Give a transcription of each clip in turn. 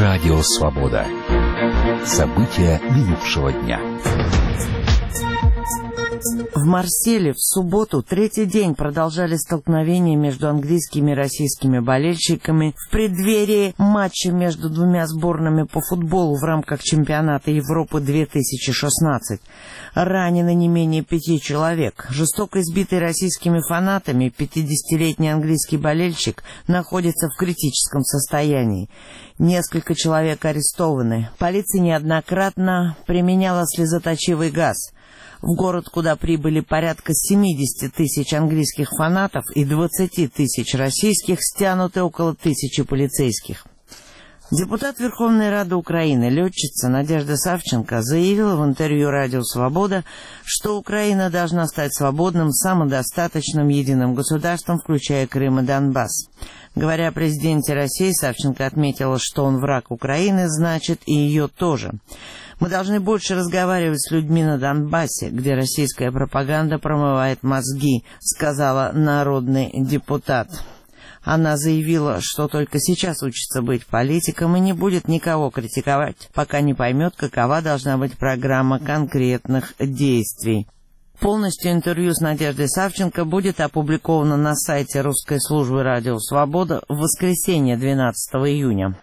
Радио Свобода. События минувшего дня. В Марселе в субботу третий день продолжались столкновения между английскими и российскими болельщиками в преддверии матча между двумя сборными по футболу в рамках чемпионата Европы 2016. Ранено не менее 5 человек. Жестоко избитый российскими фанатами 50-летний английский болельщик находится в критическом состоянии. Несколько человек арестованы. Полиция неоднократно применяла слезоточивый газ. В город, куда прибыли порядка 70 тысяч английских фанатов и 20 тысяч российских, стянуты около 1000 полицейских. Депутат Верховной Рады Украины, летчица Надежда Савченко, заявила в интервью «Радио Свобода», что Украина должна стать свободным, самодостаточным, единым государством, включая Крым и Донбасс. Говоря о президенте России, Савченко отметила, что он враг Украины, значит и ее тоже. Мы должны больше разговаривать с людьми на Донбассе, где российская пропаганда промывает мозги, сказала народный депутат. Она заявила, что только сейчас учится быть политиком и не будет никого критиковать, пока не поймет, какова должна быть программа конкретных действий. Полностью интервью с Надеждой Савченко будет опубликовано на сайте русской службы «Радио Свобода» в воскресенье, 12 июня.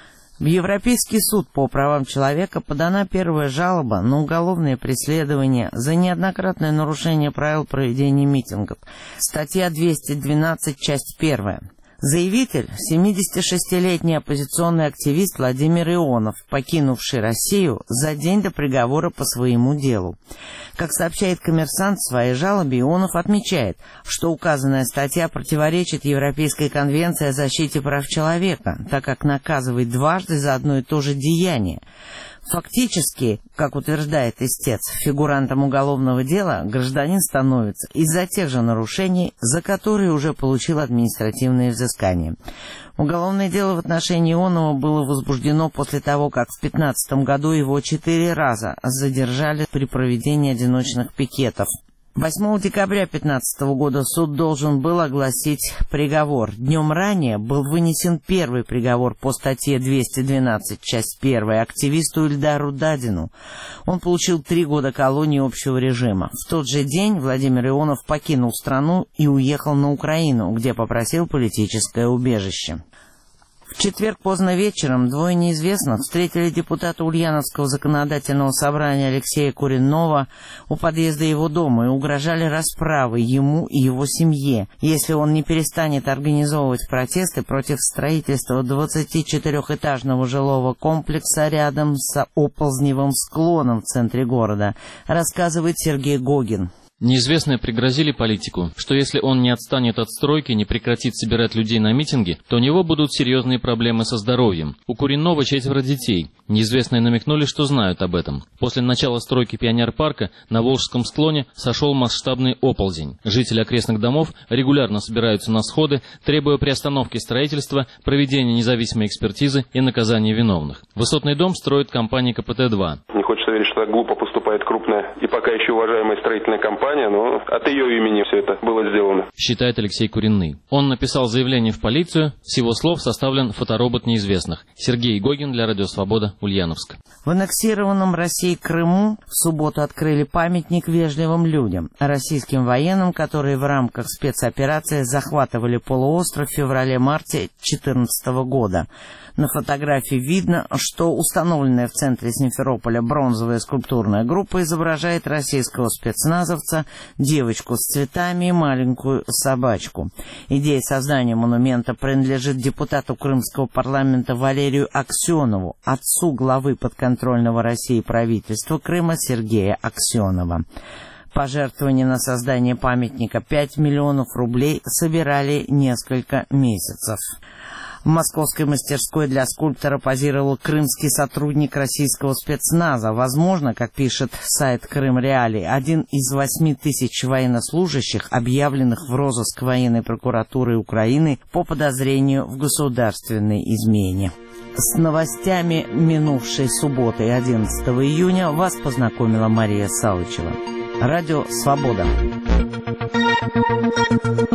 В Европейский суд по правам человека подана первая жалоба на уголовное преследование за неоднократное нарушение правил проведения митингов. Статья 212, часть 1. Заявитель – 76-летний оппозиционный активист Владимир Ионов, покинувший Россию за день до приговора по своему делу. Как сообщает «Коммерсант» в своей жалобе, Ионов отмечает, что указанная статья противоречит Европейской конвенции о защите прав человека, так как наказывает дважды за одно и то же деяние. Фактически, как утверждает истец, фигурантом уголовного дела гражданин становится из-за тех же нарушений, за которые уже получил административное взыскание. Уголовное дело в отношении Ионова было возбуждено после того, как в 2015 году его 4 раза задержали при проведении одиночных пикетов. 8 декабря 2015 года суд должен был огласить приговор. Днем ранее был вынесен первый приговор по статье 212, часть 1, активисту Ильдару Дадину. Он получил 3 года колонии общего режима. В тот же день Владимир Ионов покинул страну и уехал на Украину, где попросил политическое убежище. В четверг поздно вечером двое неизвестных встретили депутата Ульяновского законодательного собрания Алексея Куренного у подъезда его дома и угрожали расправой ему и его семье, если он не перестанет организовывать протесты против строительства 24-этажного жилого комплекса рядом с оползневым склоном в центре города, рассказывает Сергей Гогин. Неизвестные пригрозили политику, что если он не отстанет от стройки, не прекратит собирать людей на митинги, то у него будут серьезные проблемы со здоровьем. У Куренного 4 детей. Неизвестные намекнули, что знают об этом. После начала стройки пионер-парка на Волжском склоне сошел масштабный оползень. Жители окрестных домов регулярно собираются на сходы, требуя приостановки строительства, проведения независимой экспертизы и наказания виновных. Высотный дом строит компания КПТ-2. Не хочется верить, что так глупо поступает крупная и пока еще уважаемая строительная компания, но от ее имени все это было сделано, считает Алексей Куренный. Он написал заявление в полицию, с его слов составлен фоторобот неизвестных. Сергей Гогин для Радио Свобода, Ульяновск. В аннексированном Россией Крыму в субботу открыли памятник вежливым людям, российским военным, которые в рамках спецоперации захватывали полуостров в феврале-марте 2014 года. На фотографии видно, что установленная в центре Симферополя бронзовая скульптурная группа изображает российского спецназовца, девочку с цветами и маленькую собачку. Идея создания монумента принадлежит депутату Крымского парламента Валерию Аксенову, отцу главы подконтрольного России правительства Крыма Сергея Аксенова. Пожертвования на создание памятника 5 миллионов рублей собирали несколько месяцев. В московской мастерской для скульптора позировал крымский сотрудник российского спецназа. Возможно, как пишет сайт Крым Реалии, один из 8000 военнослужащих, объявленных в розыск военной прокуратуры Украины по подозрению в государственной измене. С новостями минувшей субботы 11 июня вас познакомила Мария Салычева. Радио «Свобода».